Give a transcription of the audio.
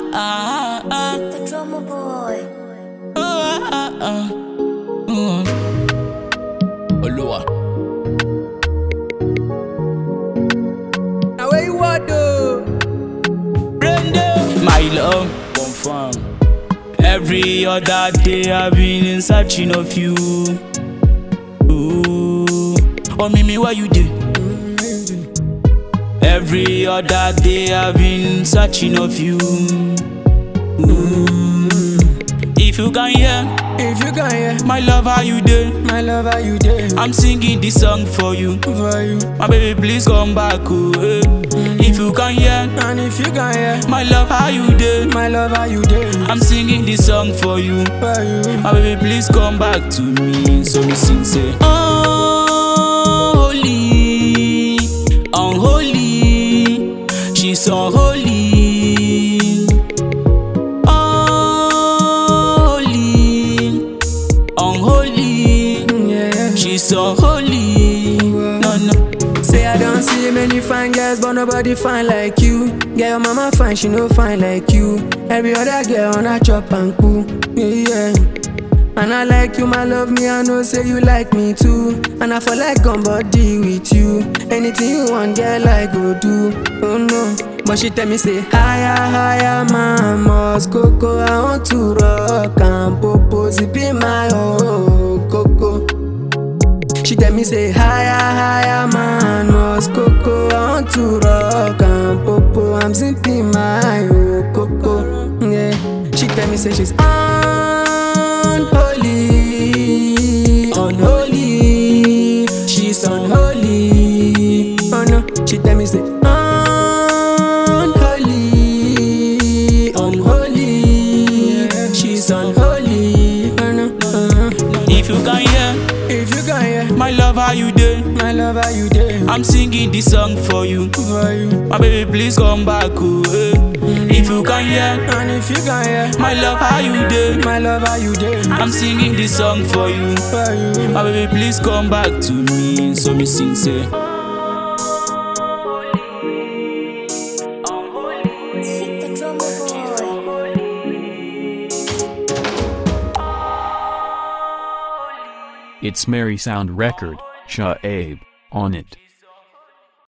The drummer boy. Olua. Now where you are though? Brenda, my love, confirm. Every other day I've been in searching of you. Ooh, oh Mimi, why you did? Every other day I've been searching of you. Ooh, if you can hear, my love, how you dey? My love, how you dey? I'm singing this song for you. My baby, please come back. Oh, eh. If you can hear, And if you can hear, my love, how you dey? my love, how you dey? I'm singing this song for you. For you. My baby, please come back to me. So me sing, say, unholy, unholy, she's unholy. Unholy, Yeah. she's so holy. No, no. Say I don't see many fine girls, but nobody fine like you. Girl, your mama fine, she no fine like you. Every other girl on a chop and cool. Yeah. And I like you, my love, me, I know say you like me too. And I feel like gun body with you. Anything you want, girl, I go do. Oh no. But she tell me say, higher, higher, mama's coco. I want to rock and popo, be my coco. She tell me say, higher, higher, mama's coco. I want to rock and popo, I'm zipping my coco. Yeah. She tell me say she's unholy, unholy, she's unholy. Oh no, she tell me say unholy, unholy, she's unholy. Oh no, If you can hear, if you can hear, my love, how you dey? my love, how you dey? I'm singing this song for you. For you. My baby, please come back. Oh, eh. If you can hear, And if you can hear, my love, how you dey? my love, how you dey? I'm singing this song for you. For you. My baby, please come back to me. So me sing, say, The drummer boy. It's Mary Sound Record, Shah Abe, on it.